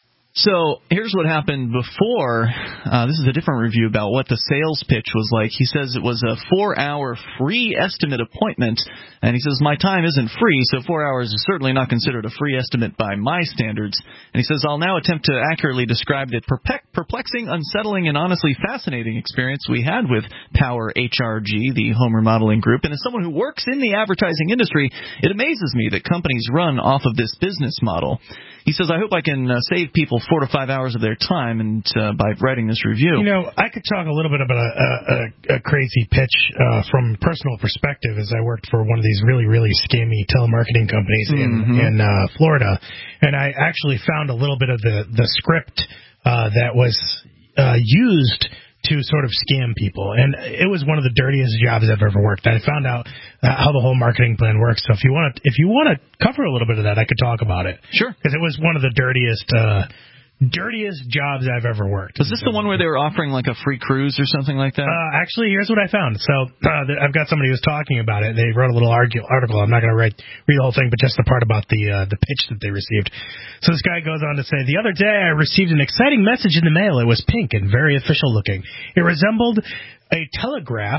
So here's what happened before. Uh, this is a different review about what the sales pitch was like. He says it was a four-hour free estimate appointment, and he says, my time isn't free, so four hours is certainly not considered a free estimate by my standards. And he says, I'll now attempt to accurately describe the perplexing, unsettling, and honestly fascinating experience we had with Power H R G, the home remodeling group. And as someone who works in the advertising industry, it amazes me that companies run off of this business model. He says, I hope I can uh, save people four to five hours of their time and uh, by writing this review. You know, I could talk a little bit about a, a, a crazy pitch uh, from personal perspective, as I worked for one of these really, really scammy telemarketing companies Mm-hmm. in, in uh, Florida, and I actually found a little bit of the, the script uh, that was uh, used to sort of scam people, and it was one of the dirtiest jobs I've ever worked. I found out uh, how the whole marketing plan works. So if you want to, if you want to cover a little bit of that, I could talk about it. Sure, because it was one of the dirtiest, uh, dirtiest jobs I've ever worked. Was this the one where they were offering like a free cruise or something like that? Uh, actually, here's what I found. So uh, th- I've got somebody who's talking about it. They wrote a little argu- article. I'm not going to read the whole thing, but just the part about the uh, the pitch that they received. So this guy goes on to say, the other day I received an exciting message in the mail. It was pink and very official looking. It resembled a telegraph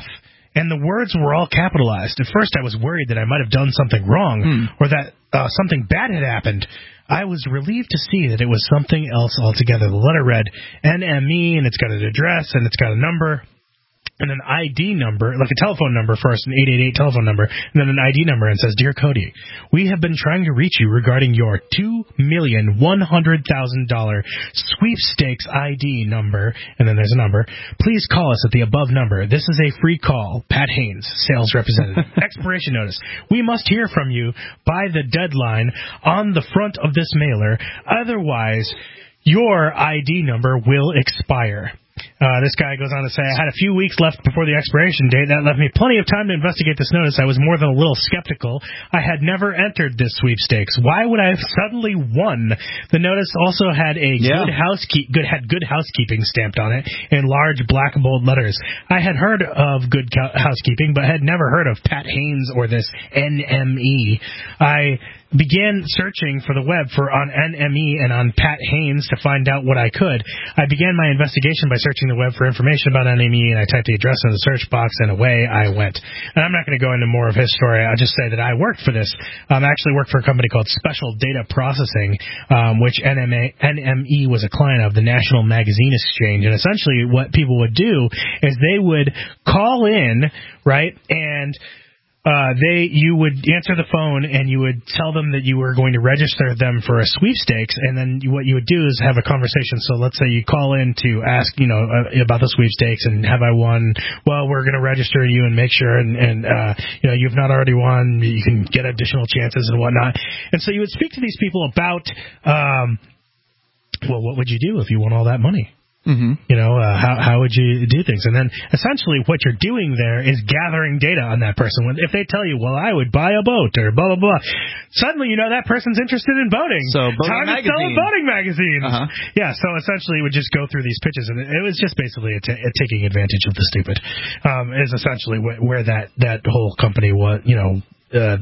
and the words were all capitalized. At first, I was worried that I might have done something wrong hmm. or that uh, something bad had happened. I was relieved to see that it was something else altogether. The letter read N M E, and it's got an address, and it's got a number, and an I D number, like a telephone number first, an eight eight eight telephone number, and then an I D number, and says, Dear Cody, we have been trying to reach you regarding your two million one hundred thousand dollars sweepstakes I D number, and then there's a number. Please call us at the above number. This is a free call. Pat Haynes, sales representative. Expiration notice. We must hear from you by the deadline on the front of this mailer. Otherwise, your I D number will expire. Uh, this guy goes on to say, I had a few weeks left before the expiration date. That left me plenty of time to investigate this notice. I was more than a little skeptical. I had never entered this sweepstakes. Why would I have suddenly won? The notice also had a yeah. good housekeep good had good housekeeping stamped on it in large black bold letters. I had heard of good co- housekeeping, but had never heard of Pat Haynes or this N M E. I began searching for the web for on N M E and on Pat Haynes to find out what I could. I began my investigation by searching the web for information about N M E, and I typed the address in the search box, and away I went. And I'm not going to go into more of his story. I'll just say that I worked for this. Um, I actually worked for a company called Special Data Processing, um, which N M A, N M E was a client of, the National Magazine Exchange. And essentially what people would do is they would call in, right, and Uh, they, you would answer the phone and you would tell them that you were going to register them for a sweepstakes, and then you, what you would do is have a conversation. So let's say you call in to ask, you know, uh, about the sweepstakes and have I won? Well, we're going to register you and make sure, and, and uh, you know, you've not already won. You can get additional chances and whatnot. And so you would speak to these people about, um, well, what would you do if you won all that money? Mm-hmm. You know, uh, how how would you do things? And then essentially what you're doing there is gathering data on that person. When, if they tell you, well, I would buy a boat or blah, blah, blah, suddenly you know that person's interested in boating. So, Time magazine. to sell a boating magazine. Uh-huh. Yeah, so essentially it would just go through these pitches, and it, it was just basically a, t- a taking advantage of the stupid. Um, is essentially wh- where that, that whole company was, you know, uh,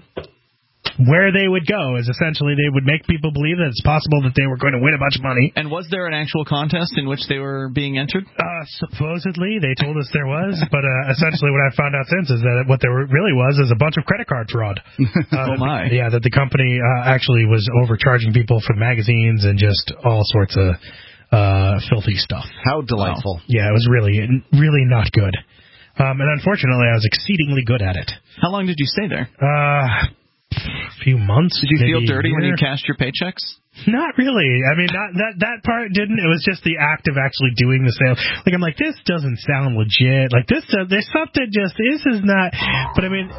where they would go is essentially they would make people believe that it's possible that they were going to win a bunch of money. And was there an actual contest in which they were being entered? Uh, supposedly, they told us there was, but uh, essentially what I found out since is that what there really was is a bunch of credit card fraud. Uh, oh, my. Yeah, that the company uh, actually was overcharging people for magazines and just all sorts of uh, filthy stuff. How delightful. Wow. Yeah, it was really, really not good. Um, and unfortunately, I was exceedingly good at it. How long did you stay there? Uh... A few months. Did you feel dirty when you cashed your paychecks? Not really. I mean, not, that that part didn't. It was just the act of actually doing the sale. Like, I'm like, this doesn't sound legit. Like, this, uh, there's something just, this is not. But I mean,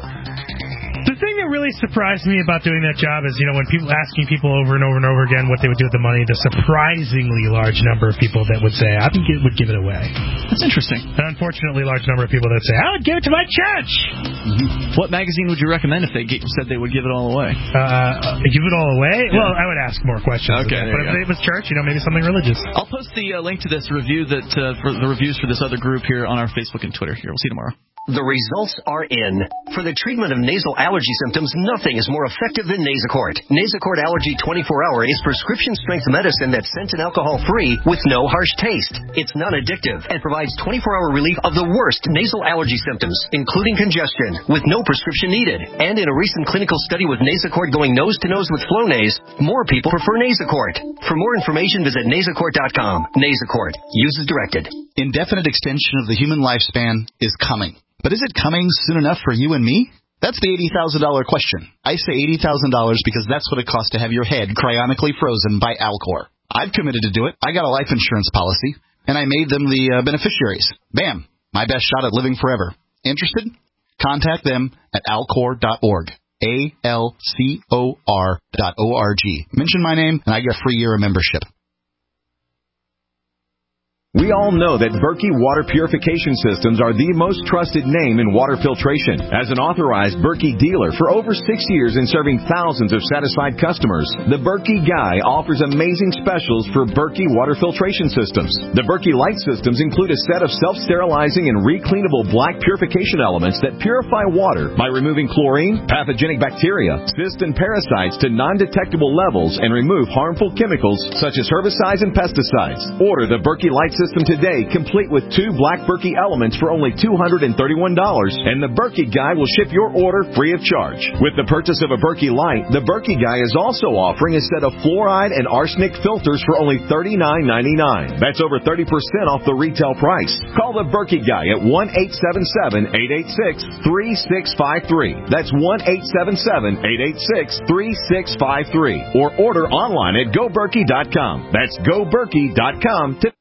the thing that really surprised me about doing that job is, you know, when people asking people over and over and over again what they would do with the money, the surprisingly large number of people that would say, I would give, would give it away. That's interesting. An unfortunately large number of people that say, I would give it to my church. Mm-hmm. What magazine would you recommend if they get, said they would give it all away? Uh, give it all away? Yeah. Well, I would ask more questions. Okay, but if it was church, you know, maybe something religious. I'll post the uh, link to this review that uh, for the reviews for this other group here on our Facebook and Twitter. Here, we'll see you tomorrow. The results are in. For the treatment of nasal allergy symptoms, nothing is more effective than Nasacort. Nasacort Allergy twenty-four hour is prescription-strength medicine that's scent and alcohol-free with no harsh taste. It's non-addictive and provides twenty-four hour relief of the worst nasal allergy symptoms, including congestion, with no prescription needed. And in a recent clinical study with Nasacort going nose-to-nose with Flonase, more people prefer Nasacort. For more information, visit Nasacort dot com. Nasacort. Use as directed. Indefinite extension of the human lifespan is coming. But is it coming soon enough for you and me? That's the eighty thousand dollars question. I say eighty thousand dollars because that's what it costs to have your head cryonically frozen by Alcor. I've committed to do it. I got a life insurance policy, and I made them the uh, beneficiaries. Bam! My best shot at living forever. Interested? Contact them at alcor dot org. A L C O R dot O R G. Mention my name, and I get a free year of membership. We all know that Berkey Water Purification Systems are the most trusted name in water filtration. As an authorized Berkey dealer for over six years and serving thousands of satisfied customers, the Berkey Guy offers amazing specials for Berkey Water Filtration Systems. The Berkey Light Systems include a set of self-sterilizing and recleanable black purification elements that purify water by removing chlorine, pathogenic bacteria, cysts, and parasites to non-detectable levels and remove harmful chemicals such as herbicides and pesticides. Order the Berkey Light Systems system today, complete with two Black Berkey elements for only two hundred thirty-one dollars, and the Berkey Guy will ship your order free of charge. With the purchase of a Berkey Light, the Berkey Guy is also offering a set of fluoride and arsenic filters for only thirty-nine ninety-nine. That's over thirty percent off the retail price. Call the Berkey Guy at one eight seven seven, eight eight six, three six five three. That's one eight seven seven, eight eight six, three six five three. Or order online at go berkey dot com. That's go berkey dot com to